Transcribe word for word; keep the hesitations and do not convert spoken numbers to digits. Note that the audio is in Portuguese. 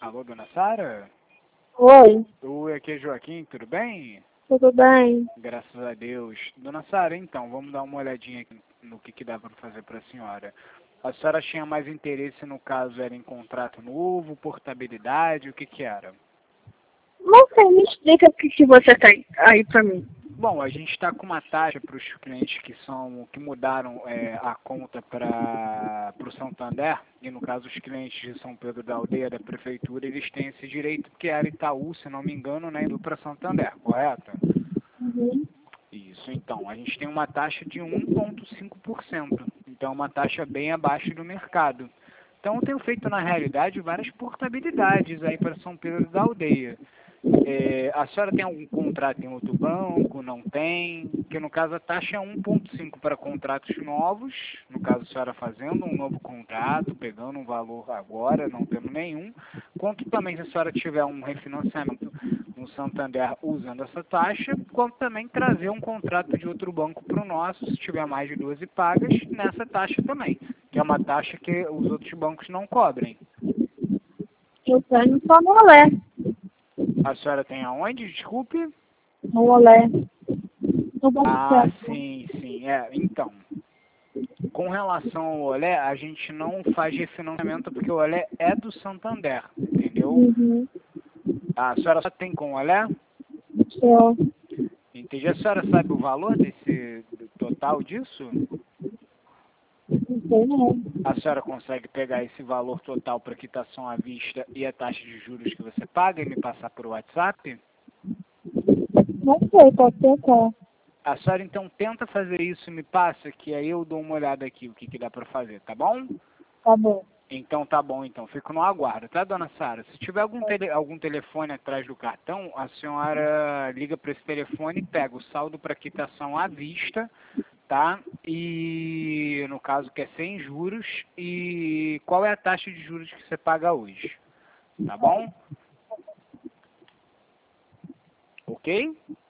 Alô, dona Sara? Oi, Oi, aqui é Joaquim, tudo bem? tudo bem? Graças a Deus. Dona Sara, então, vamos dar uma olhadinha aqui no que, que dá para fazer para a senhora. A senhora tinha mais interesse, no caso, era em contrato novo, portabilidade, o que que era? Não sei, me explica o que, que você tem aí pra mim. Bom, a gente está com uma taxa para os clientes que são que mudaram é, a conta para o Santander, e no caso os clientes de São Pedro da Aldeia, da Prefeitura, eles têm esse direito, porque era Itaú, se não me engano, né, indo para Santander, correto? Uhum. Isso, então, a gente tem uma taxa de um vírgula cinco por cento, então uma taxa bem abaixo do mercado. Então eu tenho feito, na realidade, várias portabilidades aí para São Pedro da Aldeia. É, a senhora tem algum contrato em outro banco? Não tem? Que no caso a taxa é um vírgula cinco para contratos novos, no caso a senhora fazendo um novo contrato, pegando um valor agora, não tendo nenhum, quanto também se a senhora tiver um refinanciamento no Santander usando essa taxa, quanto também trazer um contrato de outro banco para o nosso, se tiver mais de doze pagas, nessa taxa também, que é uma taxa que os outros bancos não cobrem. Eu tenho só no Olé. A senhora tem aonde? Desculpe? No Olé. No Banco Ah, Central. sim, sim. É, então, com relação ao Olé, a gente não faz refinanciamento porque o Olé é do Santander, entendeu? Uhum. A senhora só tem com o Olé? Só. Entendi. A senhora sabe o valor desse do total disso? Não sei não. A senhora consegue pegar esse valor total para quitação à vista e a taxa de juros que você paga e me passar por WhatsApp? Não sei, pode tentar. A senhora então tenta fazer isso e me passa, que aí eu dou uma olhada aqui o que, que dá para fazer, tá bom? Tá bom. Então tá bom, então. Fico no aguardo, tá, dona Sara? Se tiver algum, tele, algum telefone atrás do cartão, a senhora liga para esse telefone e pega o saldo para quitação à vista, tá? E no caso que é sem juros, e qual é a taxa de juros que você paga hoje, tá bom? Ok?